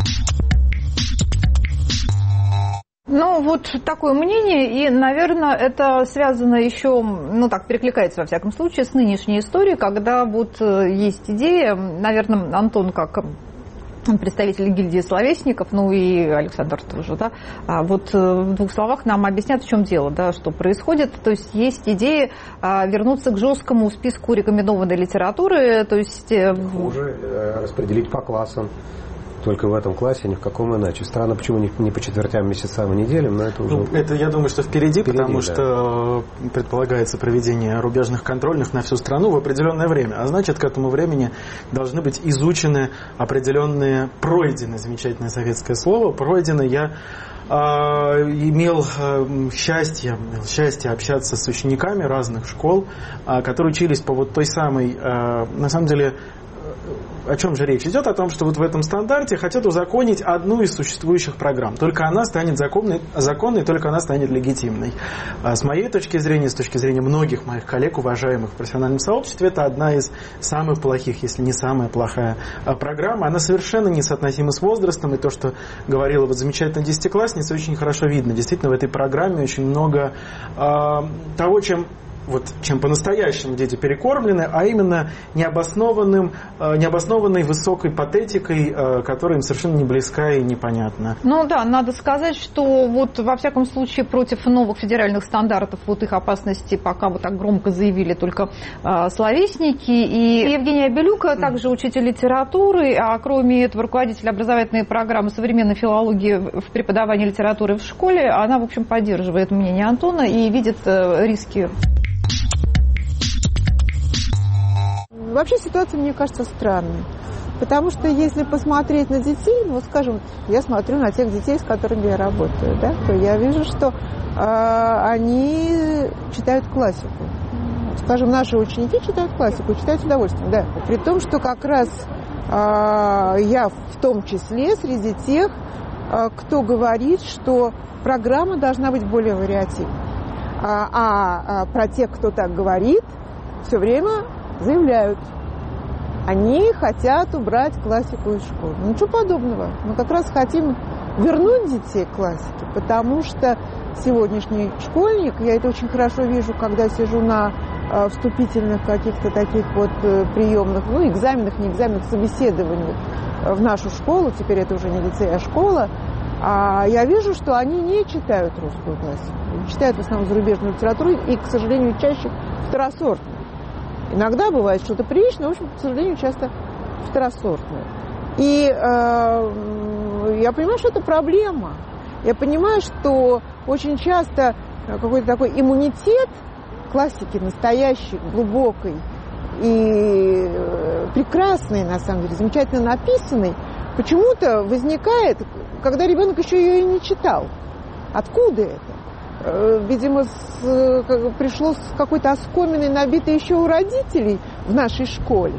Ну, вот такое мнение, и, наверное, это связано еще, так перекликается, во всяком случае, с нынешней историей, когда вот есть идея, наверное, Антон, как представители гильдии словесников, и Александр тоже, да, вот в 2 словах нам объяснят, в чем дело, да, что происходит. То есть есть идея вернуться к жесткому списку рекомендованной литературы, то есть... Хуже распределить по классам. Только в этом классе, ни в каком иначе. Странно, почему не по четвертям, месяцам и неделям, но это уже... это, я думаю, что впереди, потому что предполагается проведение рубежных контрольных на всю страну в определенное время. А значит, к этому времени должны быть изучены определенные, пройдены, замечательное советское слово, пройдены. Я имел счастье общаться с учениками разных школ, которые учились по вот той самой, на самом деле, о чем же речь? Идет о том, что вот в этом стандарте хотят узаконить одну из существующих программ. Только она станет законной, только она станет легитимной. С моей точки зрения, с точки зрения многих моих коллег, уважаемых в профессиональном сообществе, это одна из самых плохих, если не самая плохая программа. Она совершенно несоотносима с возрастом, и то, что говорила вот замечательная десятиклассница, очень хорошо видно. Действительно, в этой программе очень много того, чем вот чем по-настоящему дети перекормлены, а именно необоснованной высокой патетикой, которая им совершенно не близка и непонятна. Ну да, надо сказать, что вот во всяком случае против новых федеральных стандартов вот их опасности пока вот так громко заявили только словесники. И Евгения Белюка, также учитель литературы, а кроме этого руководитель образовательной программы современной филологии в преподавании литературы в школе, она, в общем, поддерживает мнение Антона и видит риски. Вообще ситуация, мне кажется, странной. Потому что если посмотреть на детей, ну, скажем, я смотрю на тех детей, с которыми я работаю, да, то я вижу, что они читают классику. Скажем, наши ученики читают классику, читают с удовольствием, да. При том, что как раз я в том числе среди тех, кто говорит, что программа должна быть более вариативной. Про тех, кто так говорит, все время заявляют, они хотят убрать классику из школы. Ничего подобного. Мы как раз хотим вернуть детей к классике, потому что сегодняшний школьник, я это очень хорошо вижу, когда сижу на вступительных каких-то таких вот приемных, ну, экзаменах, не экзаменах, собеседованиях в нашу школу, теперь это уже не лицей, а школа, я вижу, что они не читают русскую классику, читают в основном зарубежную литературу и, к сожалению, чаще второсортную. Иногда бывает что-то приличное, в общем, к сожалению, часто второсортное. И я понимаю, что это проблема. Я понимаю, что очень часто какой-то такой иммунитет классики настоящей, глубокой и прекрасной, на самом деле, замечательно написанной, почему-то возникает, когда ребенок еще ее и не читал. Откуда это? Видимо, пришло с какой-то оскоминой, набитой еще у родителей в нашей школе.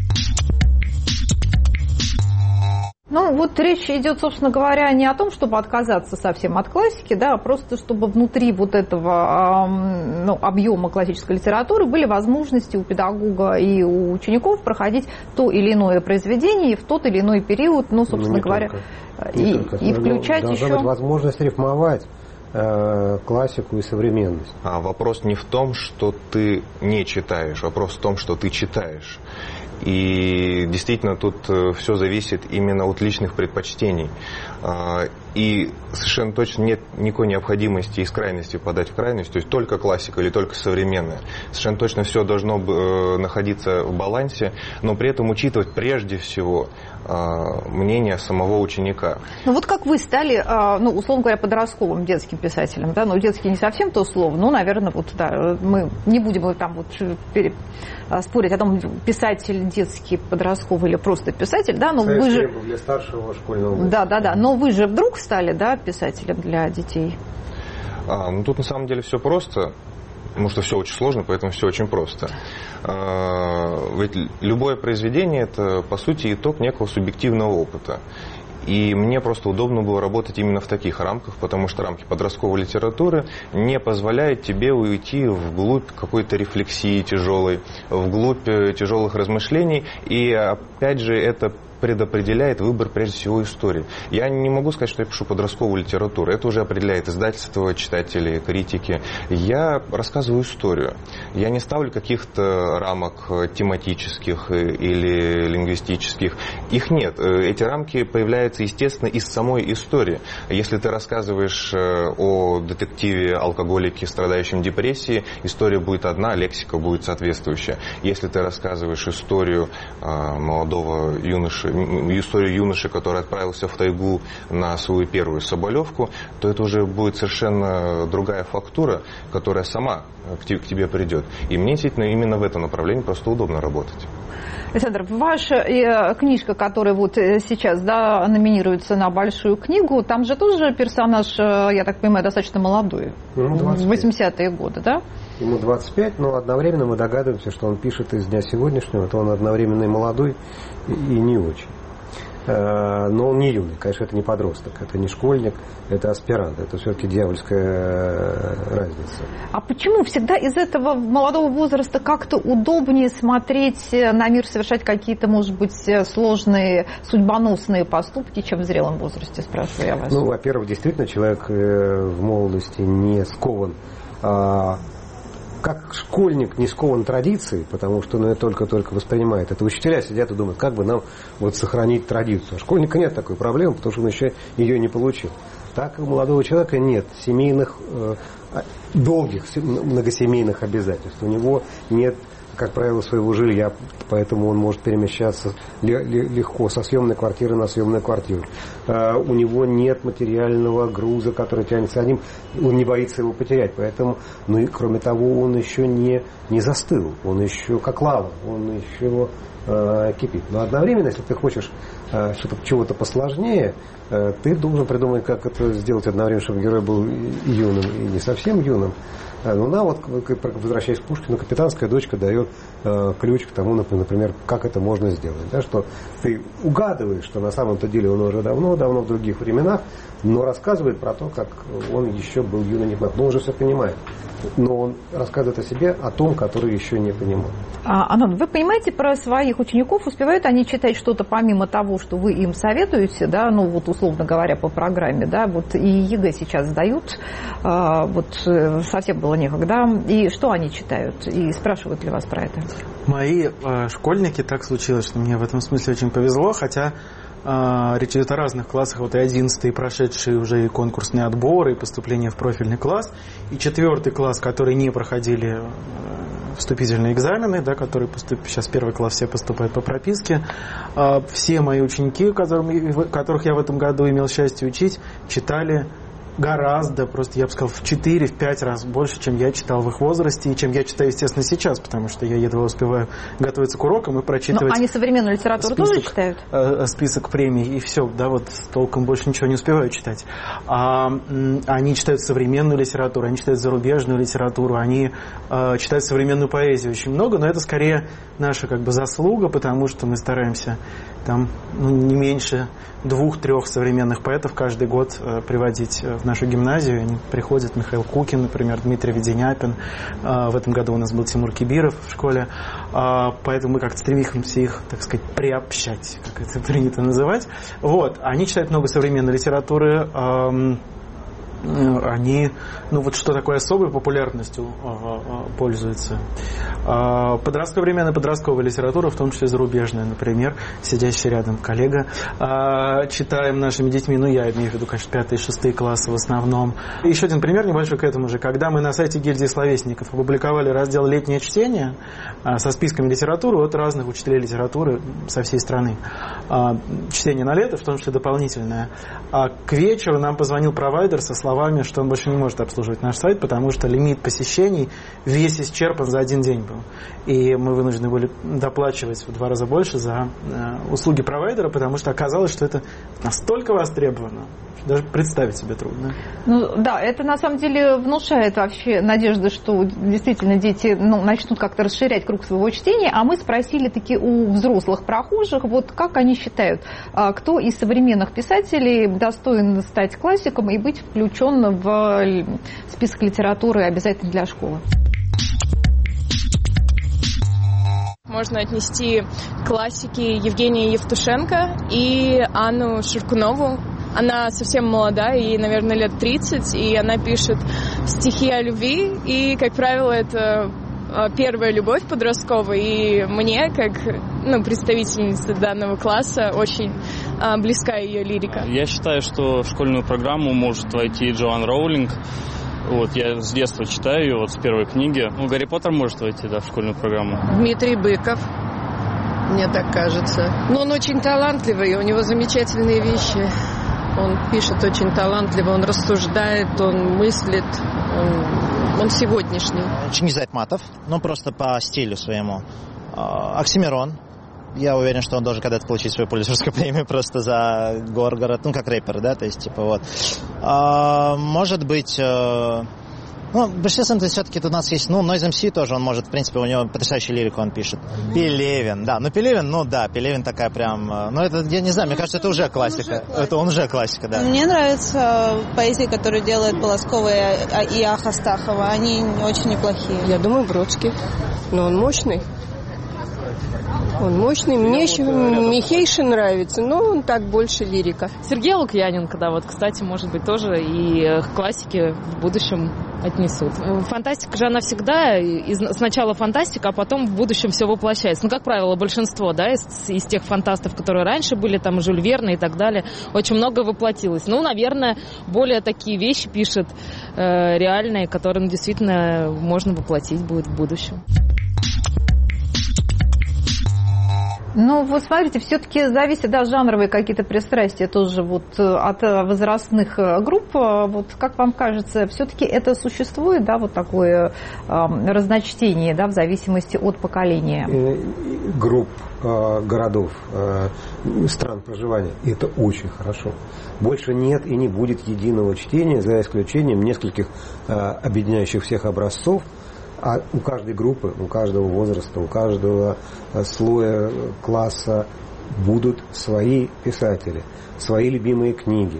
Ну, вот речь идет, собственно говоря, не о том, чтобы отказаться совсем от классики, да, а просто чтобы внутри вот этого объема классической литературы были возможности у педагога и у учеников проходить то или иное произведение в тот или иной период, ну, собственно говоря, и включать еще... Должна быть возможность рифмовать классику и современность. Вопрос не в том, что ты не читаешь, вопрос в том, что ты читаешь. И действительно тут все зависит именно от личных предпочтений. И совершенно точно нет никакой необходимости из крайности подать в крайность, то есть только классика или только современная. Совершенно точно все должно находиться в балансе, но при этом учитывать прежде всего мнение самого ученика. Ну вот как вы стали, условно говоря, подростковым детским писателем, да, детский не совсем то слово, наверное, вот да, мы не будем там вот спорить о том, писатель детский, подростковый или просто писатель, да, но вы же... для старшего школьного. Да, но вы же вдруг стали, да, писателем для детей? Тут на самом деле все просто. Потому что все очень сложно, поэтому все очень просто. Ведь любое произведение – это, по сути, итог некого субъективного опыта. И мне просто удобно было работать именно в таких рамках, потому что рамки подростковой литературы не позволяют тебе уйти вглубь какой-то рефлексии тяжелой, вглубь тяжелых размышлений. И, опять же, это предопределяет выбор, прежде всего, истории. Я не могу сказать, что я пишу подростковую литературу. Это уже определяет издательство, читатели, критики. Я рассказываю историю. Я не ставлю каких-то рамок тематических или лингвистических. Их нет. Эти рамки появляются, естественно, из самой истории. Если ты рассказываешь о детективе-алкоголике, страдающем депрессией, история будет одна, лексика будет соответствующая. Если ты рассказываешь историю молодого юноши, историю юноши, который отправился в тайгу на свою первую соболевку, то это уже будет совершенно другая фактура, которая сама к тебе придет. И мне действительно именно в этом направлении просто удобно работать. Александр, ваша книжка, которая вот сейчас, да, номинируется на большую книгу, там же тоже персонаж, я так понимаю, достаточно молодой, 80-е годы, да? Ему 25, но одновременно мы догадываемся, что он пишет из дня сегодняшнего, то он одновременно и молодой, и не очень. Но он не юный, конечно, это не подросток, это не школьник, это аспирант, это все-таки дьявольская разница. А почему всегда из этого молодого возраста как-то удобнее смотреть на мир, совершать какие-то, может быть, сложные, судьбоносные поступки, чем в зрелом возрасте, спрашиваю я вас? Во-первых, действительно, человек в молодости не скован как школьник не скован традицией, потому что он ее только-только воспринимает. Это учителя сидят и думают, как бы нам вот сохранить традицию. А школьника нет такой проблемы, потому что он еще ее не получил. Так и у молодого человека нет семейных, долгих многосемейных обязательств. У него нет, как правило, своего жилья, поэтому он может перемещаться легко со съемной квартиры на съемную квартиру. У него нет материального груза, который тянется за ним, он не боится его потерять. Поэтому, ну и кроме того, он еще не застыл, он еще как лава, он еще кипит. Но одновременно, если ты хочешь чего-то посложнее, ты должен придумать, как это сделать одновременно, чтобы герой был и юным, и не совсем юным. Ну, вот, возвращаясь к Пушкину, капитанская дочка дает ключ к тому, например, как это можно сделать. Да, что ты угадываешь, что на самом-то деле он уже давно в других временах, но рассказывает про то, как он еще был юный негнат. Но он уже все понимает. Но он рассказывает о себе, о том, который еще не понимал. Анон, вы понимаете про своих учеников, успевают они читать что-то помимо того, что вы им советуете, да, ну вот условно говоря по программе, да, вот и ЕГЭ сейчас сдают, вот совсем было некогда, и что они читают, и спрашивают ли вас про это? Мои школьники, так случилось, что мне в этом смысле очень повезло, хотя речь идет о разных классах, вот и 11-й, прошедшие уже и конкурсные отборы, и поступление в профильный класс, и 4-й класс, которые не проходили вступительные экзамены, да, которые сейчас 1 класс все поступают по прописке. Все мои ученики, которых я в этом году имел счастье учить, читали гораздо, просто я бы сказал, в 4-5 раз больше, чем я читал в их возрасте, и чем я читаю, естественно, сейчас, потому что я едва успеваю готовиться к урокам и прочитывать. Но они современную литературу тоже читают? Список премий, и все, да, вот толком больше ничего не успеваю читать. Они читают современную литературу, они читают зарубежную литературу, они читают современную поэзию очень много, но это скорее наша как бы заслуга, потому что мы стараемся там не меньше 2-3 современных поэтов каждый год приводить в нашу гимназию. Они приходят, Михаил Кукин, например, Дмитрий Веденяпин. В этом году у нас был Тимур Кибиров в школе. Поэтому мы как-то стремимся их, так сказать, приобщать, как это принято называть. Вот. Они читают много современной литературы. Они, ну вот что такое особой популярностью пользуются. Подростковая подростковая литература, в том числе зарубежная, например, сидящий рядом коллега, читаем нашими детьми, ну я имею в виду, конечно, 5 и 6 классы в основном. Еще один пример небольшой к этому же. Когда мы на сайте гильдии словесников опубликовали раздел «Летнее чтение» со списками литературы от разных учителей литературы со всей страны. Чтение на лето, в том числе дополнительное. А к вечеру нам позвонил провайдер со словами, что он больше не может обслуживать наш сайт, потому что лимит посещений весь исчерпан за один день был. И мы вынуждены были доплачивать в 2 раза больше за услуги провайдера, потому что оказалось, что это настолько востребовано, что даже представить себе трудно. Ну да, это на самом деле внушает вообще надежды, что действительно дети начнут как-то расширять круг своего чтения, а мы спросили таки у взрослых прохожих, вот как они считают, кто из современных писателей достоин стать классиком и быть включен в список литературы обязательно для школы. Можно отнести к классике Евгения Евтушенко и Анну Шуркунову. Она совсем молода, ей, наверное, лет 30, и она пишет стихи о любви, и, как правило, это первая любовь подростковая, и мне, как представительнице данного класса, очень близка ее лирика. Я считаю, что в школьную программу может войти Джоан Роулинг. Вот, я с детства читаю ее, вот с первой книги. Гарри Поттер может войти, да, в школьную программу. Дмитрий Быков, мне так кажется. Но он очень талантливый, у него замечательные вещи. Он пишет очень талантливо, он рассуждает, он мыслит, он сегодняшний. Чингиз Айтматов, просто по стилю своему. Оксимирон. Я уверен, что он должен когда-то получить свою Пулитцеровскую премию просто за Горгород, как рэпер, да, то есть, вот. Может быть, в большинстве все-таки у нас есть, Noise MC тоже, он может, в принципе, у него потрясающую лирику он пишет. Пелевин, да, Пелевин такая прям, это, я не знаю, мне кажется, это уже классика. Он уже классика, да. Мне нравится поэзия, которую делают Полоскова и Аха Стахова, они очень неплохие. Я думаю, Бродский, но он мощный. Он мощный. Мне еще Михейшин нравится, но он так больше лирика. Сергей Лукьяненко, да, вот, кстати, может быть, тоже и к классике в будущем отнесут. Фантастика же она всегда, сначала фантастика, а потом в будущем все воплощается. Ну, как правило, большинство, да, из тех фантастов, которые раньше были, там, Жюль Верн и так далее, очень много воплотилось. Ну, наверное, более такие вещи пишет реальные, которые действительно можно воплотить будет в будущем. Ну, вот смотрите, все-таки зависит, да, жанровые какие-то пристрастия тоже вот от возрастных групп. Вот как вам кажется, все-таки это существует, да, вот такое разночтение, да, в зависимости от поколения? Групп, городов, стран проживания. Это очень хорошо. Больше нет и не будет единого чтения, за исключением нескольких объединяющих всех образцов. А у каждой группы, у каждого возраста, у каждого слоя класса будут свои писатели, свои любимые книги.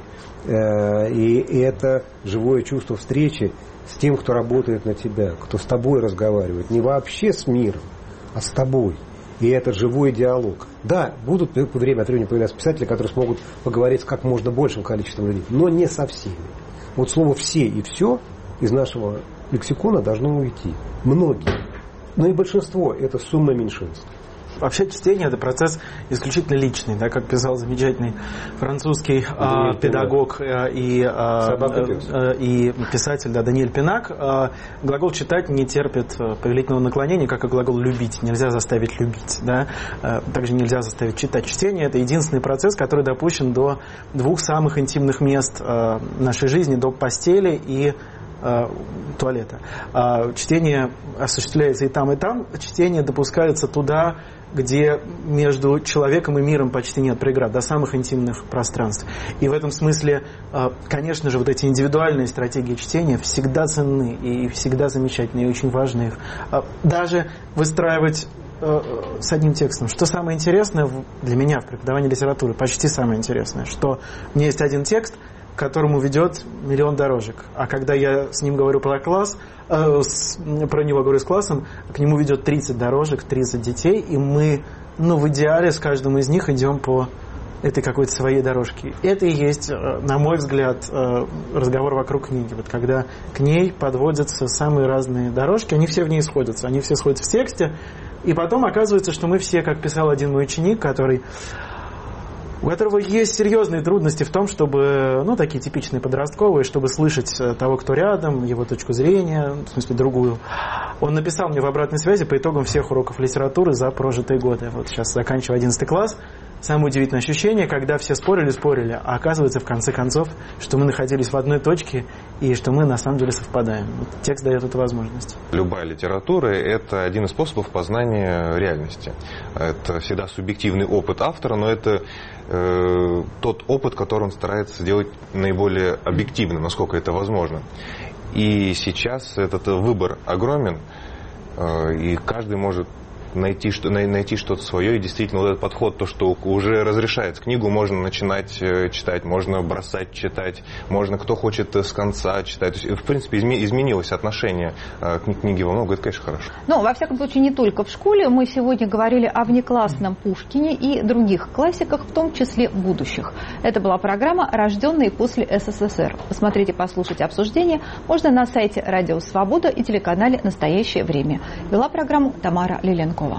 И это живое чувство встречи с тем, кто работает на тебя, кто с тобой разговаривает. Не вообще с миром, а с тобой. И это живой диалог. Да, будут время от времени появляться писатели, которые смогут поговорить с как можно большим количеством людей, но не со всеми. Вот слово «все» и «все» из нашего лексикона должно уйти. Многие. Но и большинство – это сумма меньшинств. Вообще чтение – это процесс исключительно личный, да, как писал замечательный французский педагог и писатель, да, Даниэль Пинак. Глагол «читать» не терпит повелительного наклонения, как и глагол «любить». Нельзя заставить любить. Да? Также нельзя заставить читать. Чтение – это единственный процесс, который допущен до двух самых интимных мест нашей жизни, до постели и туалета. Чтение осуществляется и там, и там. Чтение допускается туда, где между человеком и миром почти нет преград, до самых интимных пространств. И в этом смысле, конечно же, вот эти индивидуальные стратегии чтения всегда ценны и всегда замечательны, и очень важны их. Даже выстраивать с одним текстом. Что самое интересное для меня в преподавании литературы, почти самое интересное, что у меня есть один текст, к которому ведет миллион дорожек. А когда я с ним говорю про класс, про него говорю с классом, к нему ведет 30 дорожек, 30 детей, и мы, в идеале с каждым из них идем по этой какой-то своей дорожке. Это и есть, на мой взгляд, разговор вокруг книги. Вот когда к ней подводятся самые разные дорожки, они все в ней сходятся. Они все сходятся в тексте, и потом оказывается, что мы все, как писал один мой ученик, у которого есть серьезные трудности в том, чтобы, такие типичные подростковые, чтобы слышать того, кто рядом, его точку зрения, в смысле другую. Он написал мне в обратной связи по итогам всех уроков литературы за прожитые годы. Вот сейчас заканчиваю 11 класс. Самое удивительное ощущение, когда все спорили, а оказывается, в конце концов, что мы находились в одной точке и что мы на самом деле совпадаем. Вот текст дает эту возможность. Любая литература – это один из способов познания реальности. Это всегда субъективный опыт автора, но это тот опыт, который он старается сделать наиболее объективным, насколько это возможно. И сейчас этот выбор огромен, и каждый может найти что-то свое, и действительно вот этот подход, то, что уже разрешается книгу, можно начинать читать, можно бросать читать, можно, кто хочет с конца читать. То есть, в принципе, изменилось отношение к книге во много, это, конечно, хорошо. Во всяком случае, не только в школе. Мы сегодня говорили о внеклассном Пушкине и других классиках, в том числе будущих. Это была программа «Рожденные после СССР». Посмотреть и послушать обсуждение можно на сайте Радио Свобода и телеканале «Настоящее время». Вела программу Тамара Лиленкова.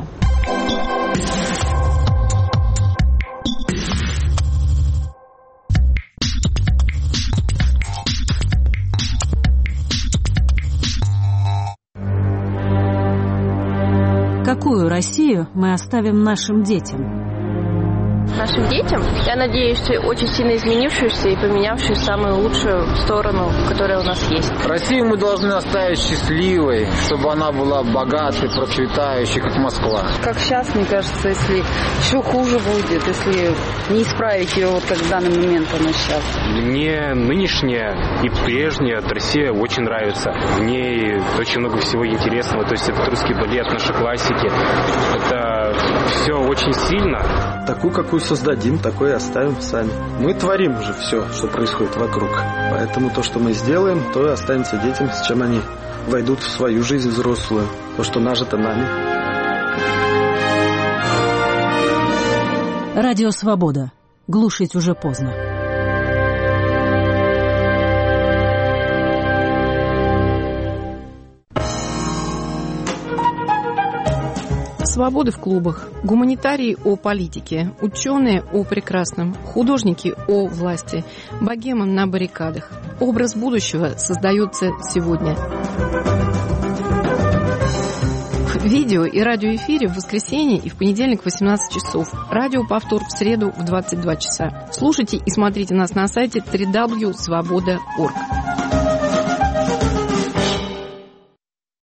Какую Россию мы оставим нашим детям? Нашим детям, я надеюсь, очень сильно изменившуюся и поменявшую самую лучшую сторону, которая у нас есть. Россию мы должны оставить счастливой, чтобы она была богатой, процветающей, как Москва. Как сейчас, мне кажется, если еще хуже будет, если не исправить ее, вот как в данный момент она сейчас. Мне нынешняя и прежняя Россия очень нравится. В ней очень много всего интересного. То есть это русский балет, наши классики. Это все очень сильно. Такую, какую создадим, такое и оставим сами. Мы творим уже все, что происходит вокруг. Поэтому то, что мы сделаем, то и останется детям, с чем они войдут в свою жизнь взрослую. То, что нажито нами. Радио «Свобода». Глушить уже поздно. Свободы в клубах, гуманитарии о политике, ученые о прекрасном, художники о власти, богемы на баррикадах. Образ будущего создается сегодня. В видео и радиоэфире в воскресенье и в понедельник в 18 часов. Радиоповтор в среду в 22 часа. Слушайте и смотрите нас на сайте www.svoboda.org.